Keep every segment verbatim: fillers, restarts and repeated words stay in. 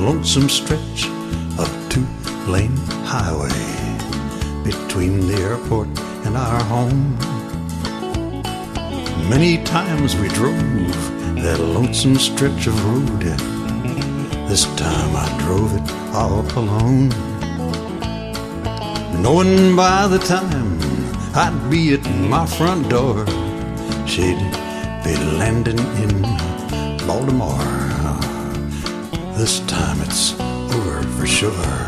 lonesome stretch of two-lane highway between the airport and our home. Many times we drove that lonesome stretch of road. This time I drove it all alone, knowing by the time I'd be at my front door, she'd be landing in Baltimore. This time it's over for sure.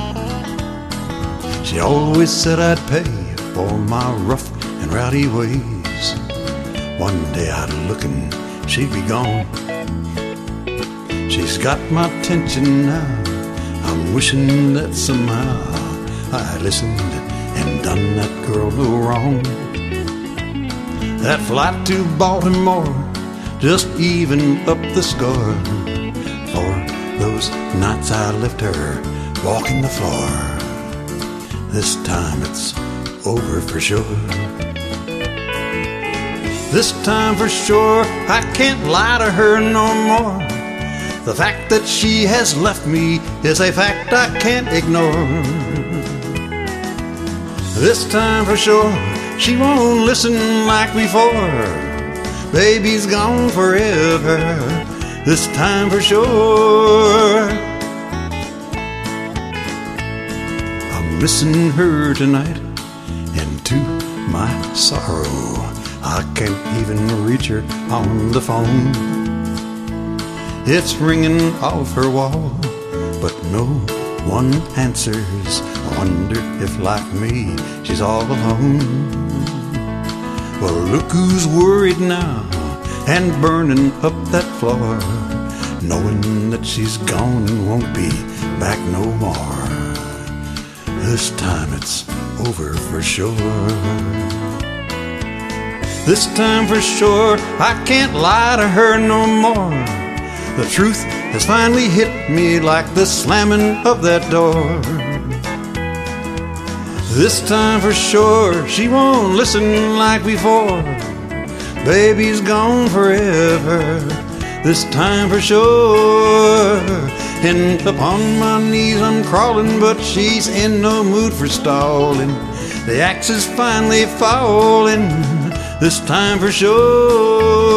She always said I'd pay for my rough and rowdy ways. One day I'd look and she'd be gone. She's got my attention now. I'm wishing that somehow I listened and done that girl no wrong. That flight to Baltimore just evened up the score for those nights I left her walking the floor. This time it's over for sure. This time for sure I can't lie to her no more. The fact that she has left me is a fact I can't ignore. This time for sure she won't listen like before. Baby's gone forever. This time for sure. I'm missing her tonight, and to my sorrow I can't even reach her on the phone. It's ringing off her wall, but no one answers. I wonder if, like me, she's all alone. Well, look who's worried now and burning up that floor, knowing that she's gone and won't be back no more. This time it's over for sure. This time for sure I can't lie to her no more. The truth has finally hit me like the slamming of that door. This time for sure she won't listen like before. Baby's gone forever. This time for sure. And upon my knees I'm crawling, but she's in no mood for stalling. The axe is finally falling. This time for sure.